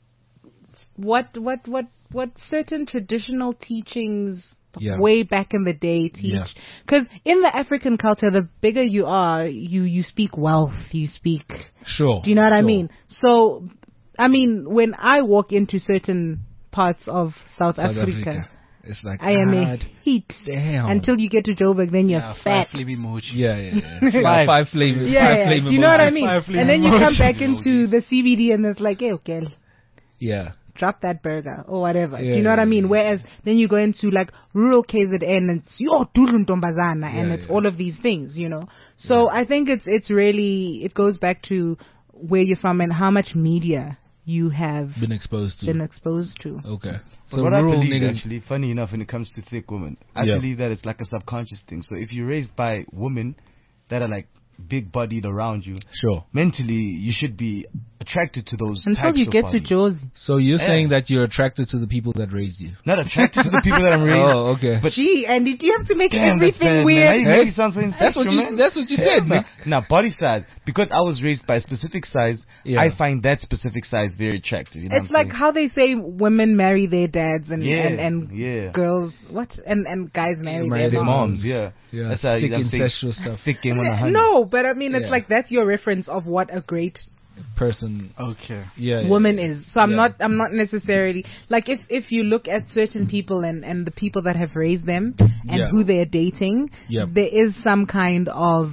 what certain traditional teachings Yeah. way back in the day teach. Yeah. Because in the African culture, the bigger you are, you speak wealth, you speak. Sure. Do you know what I sure. mean? So, I mean, when I walk into certain parts of South South Africa, It's like I am a God heat. damn. Until you get to Joburg, then you're fat. Five emoji. Yeah. Five flavors. Yeah, Five yeah. flavor Do you know what I emojis. mean? Five And then you come emojis. back into the CBD and it's like, hey, okay, Yeah. drop that burger or whatever. Yeah, Do you know what I yeah, mean? yeah. Whereas then you go into like rural KZN and it's Ntombazana and Yeah, it's yeah. all of these things, you know. So I think it's really, it goes back to where you're from and how much media you have Been exposed to. been exposed to. Okay. But So what I rural believe, niggas. actually, funny enough, when it comes to thick women, I Yeah. believe that it's like a subconscious thing. So if you're raised by women that are like big-bodied around you, Sure. mentally you should be attracted to those Until types you of get body. to Josie. So you're Yeah. saying that you're attracted to the people that raised you? Not attracted to the people that I'm raised. Oh, okay. But- Gee, and did you have to make Damn, that's everything bad, weird? Man. Now you Hey? make me sound so insecure, man. That's what you Hell said, nah. man. Nah, body size. Because I was raised by a specific size, Yeah. I find that specific size very attractive. You know It's what I'm like how they say women marry their dads and Yeah, and yeah. girls and guys marry Marry their their moms. moms, yeah. Yeah, That's how sick you know what I'm saying. incestuous stuff. Thick game on a honey. No, but I mean, it's Yeah. like that's your reference of what a great Person. Okay. Yeah. woman is. So I'm Yeah. not necessarily like if you look at certain people and the people that have raised them and Yeah. who they're dating, Yep. there is some kind of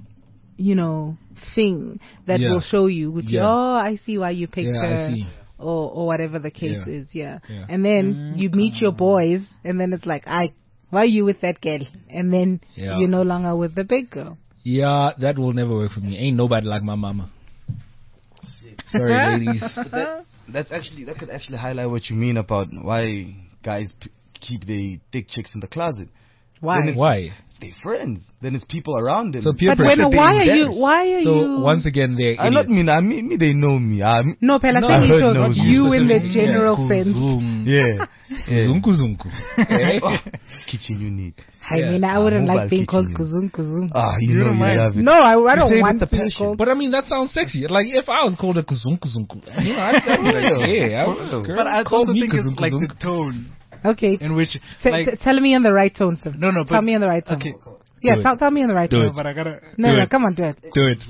thing that Yeah. will show you. Which Yeah. oh, I see why you picked Yeah, her. I see. Or whatever the case Yeah. is, yeah. Yeah. And then you meet your boys, and then it's like, why are you with that girl? And then Yeah. you're no longer with the big girl. Yeah, that will never work for me. Ain't nobody like my mama. Sorry, ladies. that could actually highlight what you mean about why guys keep their thick chicks in the closet. Why? Then it's- Why? It's their friends. Then it's people around them. So peer But pressure. why are you? So once again, they're I not idiots. mean. Me, they know me. No, Pela, No, saying I it heard shows no, you in the specifically. general sense. Yeah. Yeah. Zunku zunku. Kitchen you need. I mean, I wouldn't Mobile like being called kitchen, kuzum. You know you love it. No, I You don't say it want with to the be passion. called. But I mean, that sounds sexy. Like if I was called a kuzunku zunku, I'd be like, yeah, girl, But I call also me think it's kuzunku like the zunku. tone Okay, in which, tell me in the right tone, sir. no, Tell but me in the right tone. okay, Yeah, Do it. tell me in the right Do tone. it. but I gotta. No, Do no, it. come on, do it. Do it.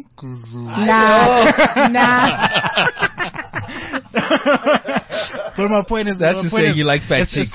Nah. But my point is, That's just saying you like fat chicks.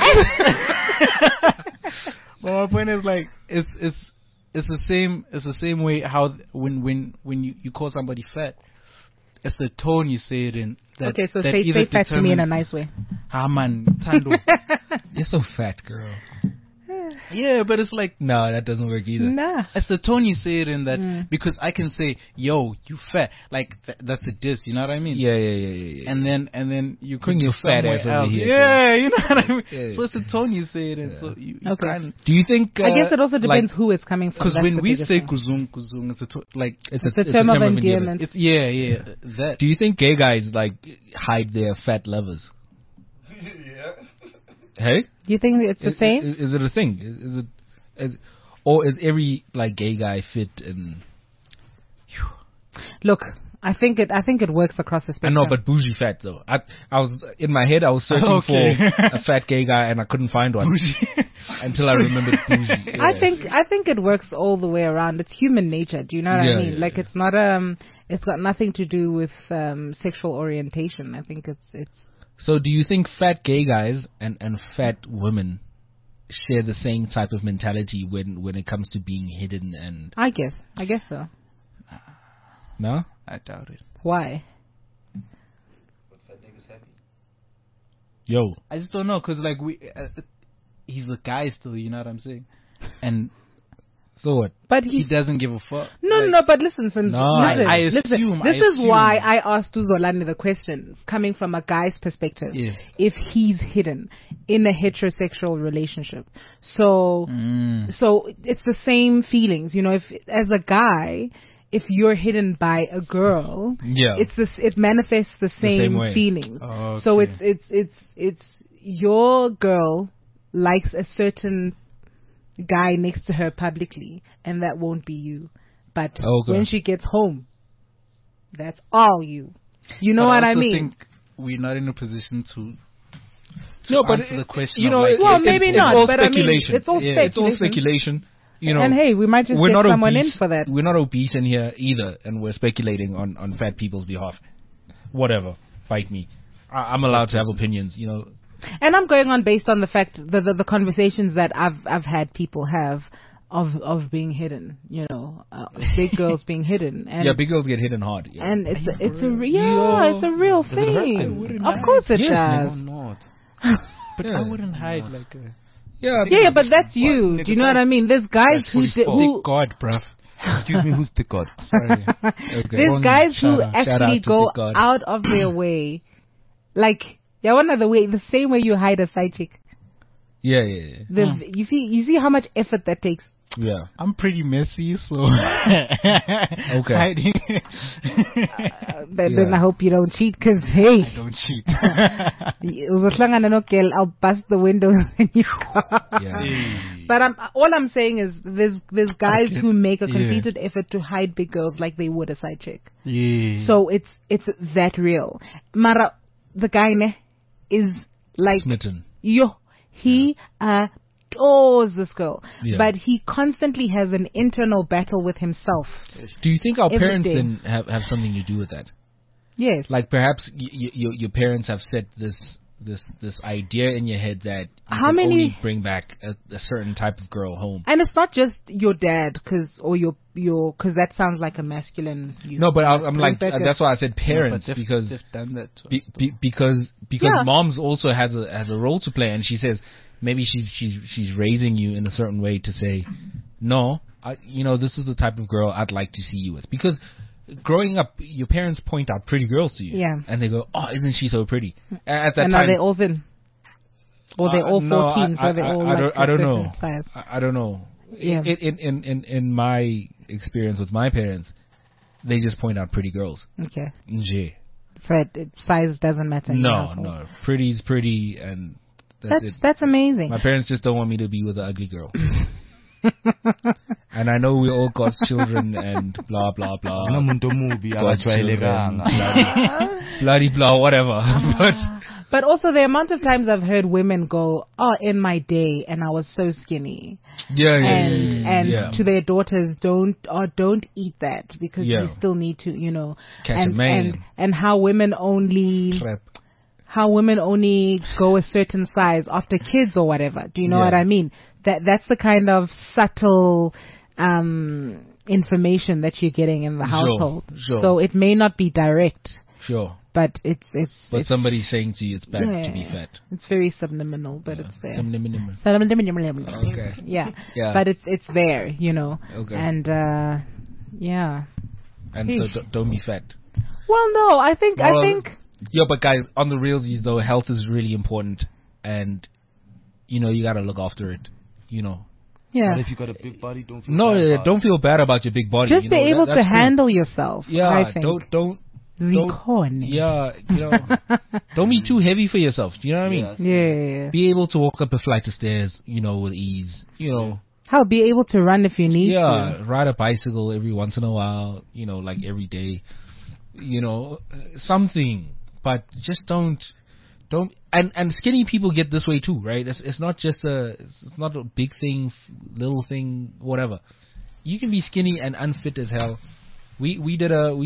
But my point is like it's the same way how when you call somebody fat, it's the tone you say it in. That, Okay, so that say either fat to me in a determines- nice way. Ah man, Tando. You're so fat, girl. Yeah, but it's like No, that doesn't work either. Nah. it's the tone you say it in that because I can say, "Yo, you fat," like that's a diss. You know what I mean? Yeah. And then you Bring could your be fat somewhere ass over else. here, Yeah, you know what I mean. Yeah. So it's the tone you say it in. So you Okay. kind Do you think? I guess it also depends like, who it's coming from. because That's when the we biggest say thing. kuzung, it's like it's It's a term of endearment. it's yeah that. Do you think gay guys like hide their fat lovers? Hey, Do you think it's the same? Is it a thing? Or is every like gay guy fit and? Look, I think it works across the I spectrum. know, but bougie fat though. I was in my head. I was searching Okay. for a fat gay guy and I couldn't find one until I remembered bougie. Yeah. I think it works all the way around. It's human nature. Do you know what I Yeah, mean? yeah, Like yeah. it's not it's got nothing to do with sexual orientation. I think it's So, do you think fat gay guys and fat women share the same type of mentality when it comes to being hidden and I guess so. no? I doubt it. Why? Yo, I just don't know because like he's the guy still. You know what I'm saying? And so what? But he he's doesn't give a fuck. no, Like, no, but listen, Sims. No, listen, I listen. assume- This I is why assume. I asked Uzolani the question, coming from a guy's perspective. Yeah. If he's hidden in a heterosexual relationship, so it's the same feelings. You know, if as a guy, if you're hidden by a girl, Yeah. it manifests the same way. feelings. Okay. So it's your girl likes a certain guy next to her publicly, and that won't be you. But Okay. when she gets home, that's all you. You know But what I also mean? think we're not in a position to No, but answer the question. you of know, like, Well, it's- maybe it's not, all but I mean, speculation. it's all Yeah, It's all speculation. speculation. You know, and hey, we might just we're get not someone obese in for that. We're not obese in here either, and we're speculating on fat people's behalf. Whatever, fight me. I'm allowed to have opinions. You know, And I'm going on based on the fact the conversations that I've had people have of being hidden. You know, big girls being hidden. And yeah, big girls get hidden hard. Yeah. and it's a real thing. Of course it Yes, does. not. but Yeah. I wouldn't hide like yeah, Yeah, but that's you. Do you know what I mean? There's guys who thank God, bruv. Excuse me, who's thick God? Sorry. okay. there's guys who Shout actually out to go Big God. out of their way, like the same way you hide a side chick. Yeah. You see how much effort that takes. Yeah. I'm pretty messy, so Okay. hiding. Then I hope you don't cheat, cause hey, Don't cheat. uzohlangana no girl, I'll bust the windows in your car. Yeah. But all I'm saying is there's guys Okay. who make a Yeah. concerted effort to hide big girls like they would a side chick. Yeah. So it's that real. Mara, the guy ne is like Smitten. he adores this girl, Yeah. but he constantly has an internal battle with himself. Do you think our Every parents day. then have something to do with that? Yes. Like perhaps your parents have set this idea in your head that you How can many- only bring back a certain type of girl home. And it's not just your dad, cause that sounds like a masculine. No, but I'm like Rebecca. that's why I said parents But because they've done that to us. because Yeah. moms also has a role to play, and she says maybe she's raising you in a certain way to say no, this is the type of girl I'd like to see you with, because growing up, your parents point out pretty girls to you. Yeah. And they go, "Oh, isn't she so pretty?" At that And time, are they all thin? Or they're all no, 14, so they're all like I don't a know. certain size. I don't know. Yeah. In my experience with my parents, they just point out pretty girls. Okay. Nje. So size doesn't matter in your No, household. no. Pretty's pretty, and that's it. That's amazing. My parents just don't want me to be with an ugly girl. And I know we all got children and blah, blah, blah. Umuntu omubi akajwayelekanga. Bloody blah, whatever. But also the amount of times I've heard women go, "Oh, in my day, and I was so skinny," and to their daughters, don't eat that because you still need to, Catch a man. and how women only Crap. go a certain size after kids or whatever. Do you know what I mean? That's the kind of subtle information that you're getting in the household. Sure. So it may not be direct. Sure. But it's somebody's saying to you it's bad to be fat. It's very subliminal, but it's there. Okay. Yeah. Yeah. But it's there, Okay. And yeah. And so don't be fat. Well, no, I think Yeah, but guys, on the realsies though, health is really important, and you gotta look after it. Yeah. But if you got a big body, don't feel bad about don't feel bad about your big body. Just be able to that's handle yourself. Yeah, I think. don't Zikone. don't be too heavy for yourself. Do you know what I mean? Yeah. Be able to walk up a flight of stairs, with ease. How be able to run if you need to. Ride a bicycle every once in a while. Like every day. Something, but just don't. And skinny people get this way too, right? It's not just it's not a big thing, little thing, whatever. You can be skinny and unfit as hell. We did a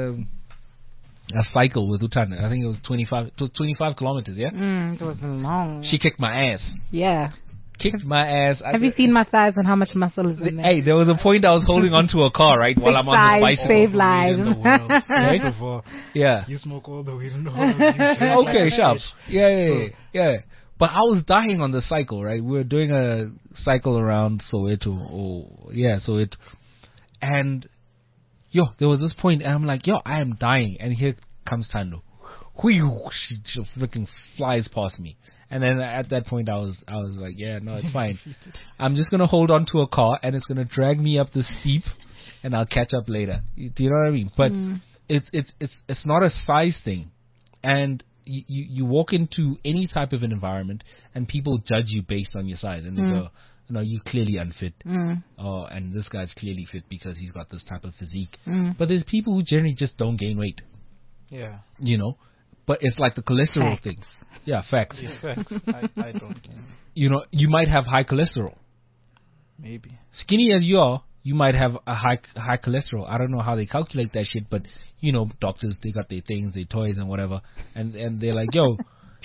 cycle with Utana. I think it was 25 kilometers. Yeah. It was long. She kicked my ass. Yeah. Kicked my ass. Have you seen my thighs and how much muscle is in there? Hey, there was a point I was holding onto a car, right, while I'm on this bicycle. Save lives. Right? Yeah. You smoke all the weed in the world. Okay, sharp. Yeah. But I was dying on the cycle, right? We were doing a cycle around Soweto. Soweto. And, there was this point, and I'm like, I am dying. And here comes Tando. She freaking flies past me. And then at that point, I was like, yeah, no, it's fine. I'm just gonna hold on to a car, and it's gonna drag me up the steep, and I'll catch up later. Do you know what I mean? But it's not a size thing, and you walk into any type of an environment, and people judge you based on your size, and they go, no, you're clearly unfit. And this guy's clearly fit because he's got this type of physique. But there's people who generally just don't gain weight. Yeah. But it's like the cholesterol thing. Yeah, facts. Yeah, facts. I don't care. You might have high cholesterol. Maybe. Skinny as you are, you might have a high cholesterol. I don't know how they calculate that shit, but doctors, they got their things, their toys and whatever, and they're like, you've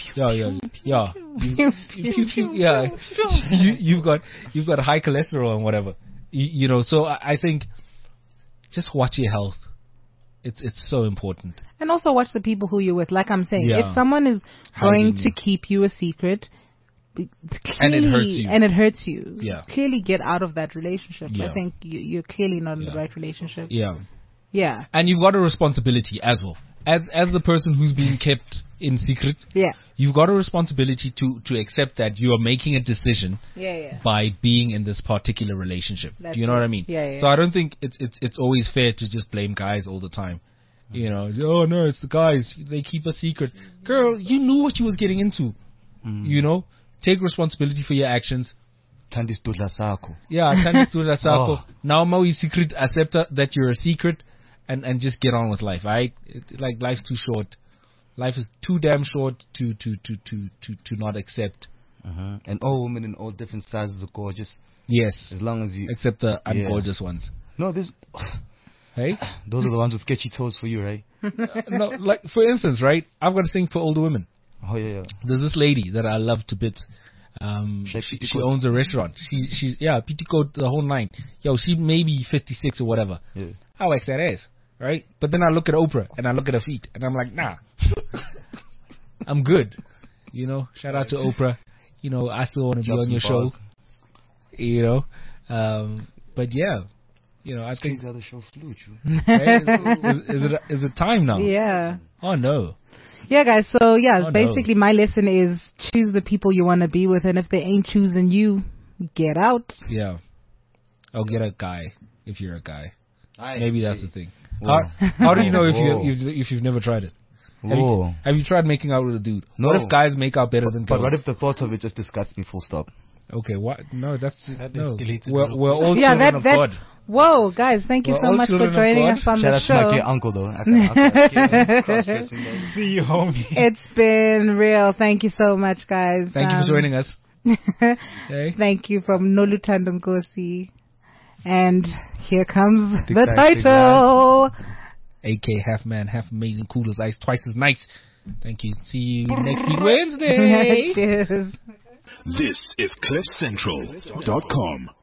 got high cholesterol and whatever. So I think just watch your health. It's so important. And also watch the people who you're with. Like I'm saying, if someone is going to keep you a secret, and it hurts you, clearly get out of that relationship. Yeah. I think you're clearly not in the right relationship. Yeah. And you've got a responsibility as well. As the person who's being kept in secret, you've got a responsibility to accept that you are making a decision by being in this particular relationship. Do you know what I mean? So I don't think it's always fair to just blame guys all the time. Oh no, it's the guys. They keep a secret. Girl, you knew what you was getting into. Take responsibility for your actions. Thandisdudla sakho. Yeah, thandisdudla sakho. Now my secret, accept that you're a secret. And just get on with life, right? Life's too short. Life is too damn short to not accept. And all women in all different sizes are gorgeous. Yes, as long as you except the ungorgeous ones. No, this. Hey, those are the ones with sketchy toes for you, right? No, like for instance, right? I've got a thing for older women. Oh yeah. There's this lady that I love to bits. She owns a restaurant. She's petticoat the whole nine. She may be 56 or whatever. Yeah. I like that ass, right? But then I look at Oprah and I look at her feet and I'm like, nah, I'm good. Shout out to Oprah. I still want to be on your show. But yeah, I think Crazy how the show flew. True. is it time now? Yeah. Oh no. Yeah, guys. So Oh, no. basically, my lesson is choose the people you want to be with, and if they ain't choosing you, get out. Yeah. I'll get a guy if you're a guy. I Maybe agree. that's the thing. Whoa. How do you know Whoa. if you've never tried it? Whoa. Have you tried making out with a dude? No. What if guys make out better than But girls? what if the thought of it just disgusts me? Full stop. Okay, what? No, that's That no. escalated We're real all Yeah, children of God. Whoa, guys! Thank you We're so all much for children of joining God. us on Shout the out to my gay show. uncle though. Cross-dressing though. See you, homie. It's been real. Thank you so much, guys. Thank you for joining us. Okay. Thank you from Noluthando Nkosi. And here comes Big the guys, big title. AK half man, half amazing, cool as ice, twice as nice. Thank you. See you next week Wednesday. Cheers. This is CliffCentral.com.